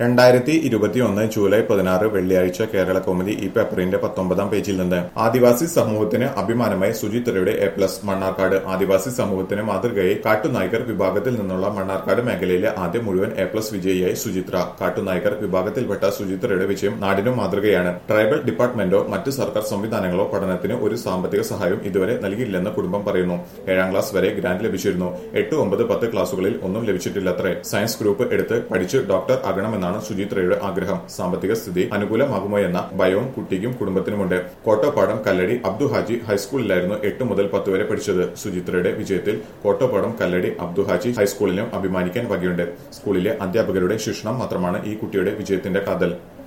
2021 July 16 വെള്ളിയാഴ്ച കേരള കൗമുദി ഈ പേപ്പറിന്റെ 19-ാം പേജിൽ നിന്ന് ആദിവാസി സമൂഹത്തിന് അഭിമാനമായി സുചിത്രയുടെ A+ മണ്ണാർക്കാട്. ആദിവാസി സമൂഹത്തിന് മാതൃകയായി കാട്ടുനായ്ക്കർ വിഭാഗത്തിൽ നിന്നുള്ള മണ്ണാർക്കാട് മേഖലയിലെ ആദ്യ മുഴുവൻ A+ വിജയിയായി സുചിത്ര. കാട്ടുനായ്ക്കർ വിഭാഗത്തിൽപ്പെട്ട സുചിത്രയുടെ വിജയം നാടിനും മാതൃകയാണ്. ട്രൈബൽ ഡിപ്പാർട്ട്മെന്റോ മറ്റ് സർക്കാർ സംവിധാനങ്ങളോ പഠനത്തിന് ഒരു സാമ്പത്തിക സഹായവും ഇതുവരെ നൽകിയില്ലെന്ന് കുടുംബം പറയുന്നു. 7ാം ക്ലാസ് വരെ ഗ്രാന്റ് ലഭിച്ചിരുന്നു. 8, 9, 10 ക്ലാസുകളിൽ ഒന്നും ലഭിച്ചിട്ടില്ലത്രേ. സയൻസ് ഗ്രൂപ്പ് എടുത്ത് പഠിച്ച് ഡോക്ടർ ആകണമെന്നാണ് സുചിത്രയുടെ ആഗ്രഹം. സാമ്പത്തിക സ്ഥിതി അനുകൂലമാകുമോയെന്ന ഭയവും കുട്ടിക്കും കുടുംബത്തിനുമുണ്ട്. കോട്ടപ്പാടം കല്ലടി അബ്ദു ഹാജി ഹൈസ്കൂളിലായിരുന്നു 8 മുതൽ 10 വരെ പഠിച്ചത്. സുചിത്രയുടെ വിജയത്തിൽ കോട്ടപ്പാടം കല്ലടി അബ്ദു ഹാജി ഹൈസ്കൂളിനും അഭിമാനിക്കാൻ വകയുണ്ട്. സ്കൂളിലെ അധ്യാപകരുടെ ശിക്ഷണം മാത്രമാണ് ഈ കുട്ടിയുടെ വിജയത്തിന്റെ കാതൽ.